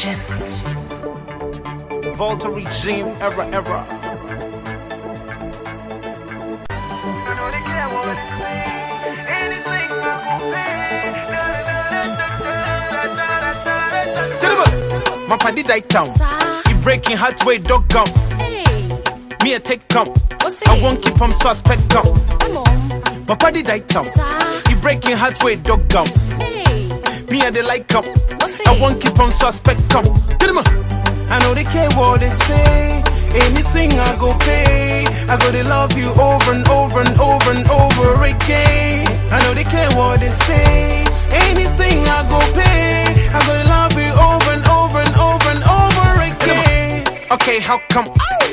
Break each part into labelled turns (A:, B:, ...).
A: production.
B: Volta regime, era. My paddy die town. He breaking heart way dog gum.
A: Hey,
B: Me a take come.
A: what's
B: I
A: it?
B: won't keep him suspect gum.
A: Come on,
B: My paddy die town.
A: Sa.
B: He breaking heart way dog gum.
A: Hey,
B: Me a they like come.
A: what's it?
B: I won't keep him suspect come. Get him. I know they care what they say. Anything I go pay. I go to love you over and over and over and over again. I know they care what they say. Anything I go pay. I go to love you over and over and over and over again. Okay, how come?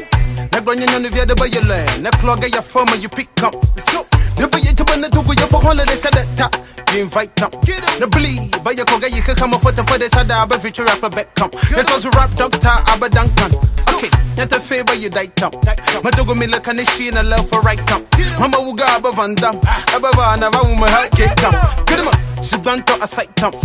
B: Na granya no via the boy learn. Na clog your form you pick up. So, the boy you wanna do with your holiday said that. You invite them. No believe, but you could you can come up with the this other above future rapper back come. That was rap doctor Abadankan. Okay, not a favor you die tam. Madogo me look and she in a love for right come. Mama Uga above Van Dam. Above another woman heart get come. Get him up. She done to a sight come.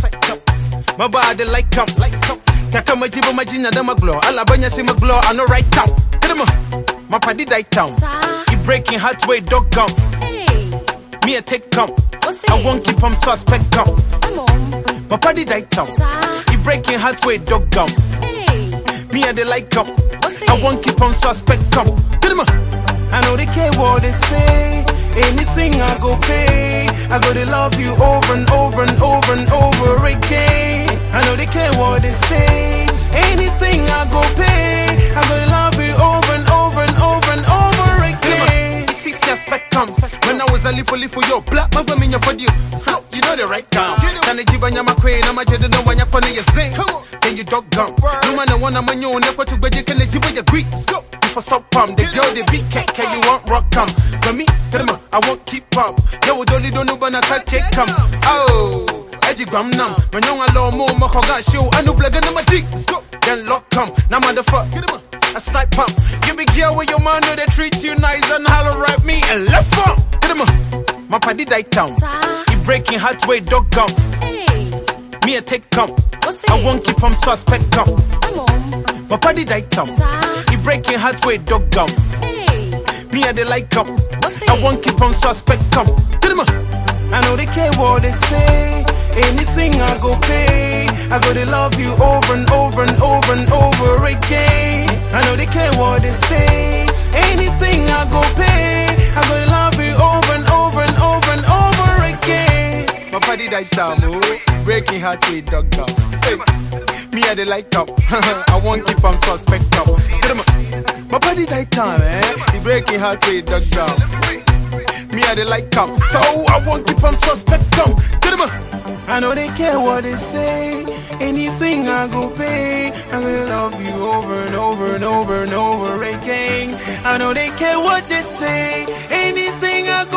B: My body like come. Taka majibo majina dama glow. Alabanya see my glow. I know right town. Get him up. My paddy die town.
A: Sa.
B: He breaking heart way dog gum.
A: Hey,
B: Me a take come.
A: what's it?
B: I won't keep him suspect come.
A: Come on,
B: My paddy die town.
A: Sa.
B: He breaking heart way dog gum.
A: Hey,
B: Me a they like come.
A: what's it?
B: I won't keep him suspect come. Get him. I know they care what they say. Anything I go pay. I go to love you over and over and over and over again. I know they care what they say. Anything I go pay. I go to love you over and over and over and over again. You see suspect comes. When I was a little for your black my women your body. So you know the right time. Can I give a yama queen? I'm a jet no one ya pony you sing. Then you dog gum. No man I wanna man you never to bed you can let you with your Greek. If I stop pump, the girl they beat cake, you want rock come. For me, tell them I won't keep pump. Yo would only don't know when I can't cake come. Oh, Edgy Bam Nam. When you allow more Mokoga show, I know black and my dick. Then lock come. Now motherfucker, get him up. A snipe pump. Give me gear where your man know they treat you nice and holler at me and left pump. Get him up. My paddy die town.
A: Sa.
B: He breaking heart way dog gum.
A: Hey,
B: Me a take come.
A: what's it?
B: I won't keep him suspect come.
A: Come on,
B: My paddy die town.
A: Sa.
B: He breaking heart way dog gum.
A: Hey,
B: Me a they like come.
A: what's it?
B: I won't keep on suspect come. Get him up. I know they care what they say. Anything I go pay. I go to love you over and over and over and over again. I know they care what they say. Anything I go pay. I go to love you over and over and over and over again. My body die time, oh. Breaking heart with dog dog. Hey. Me I they like up. I won't keep on suspect up. Get him up. My body die time, He breaking heart with dog dog. Me I they like up. So I won't keep on suspect up. Get him up. I know they care what they say. Anything I go pay. I'm gonna love you over and over and over and over again. I know they care what they say. Anything I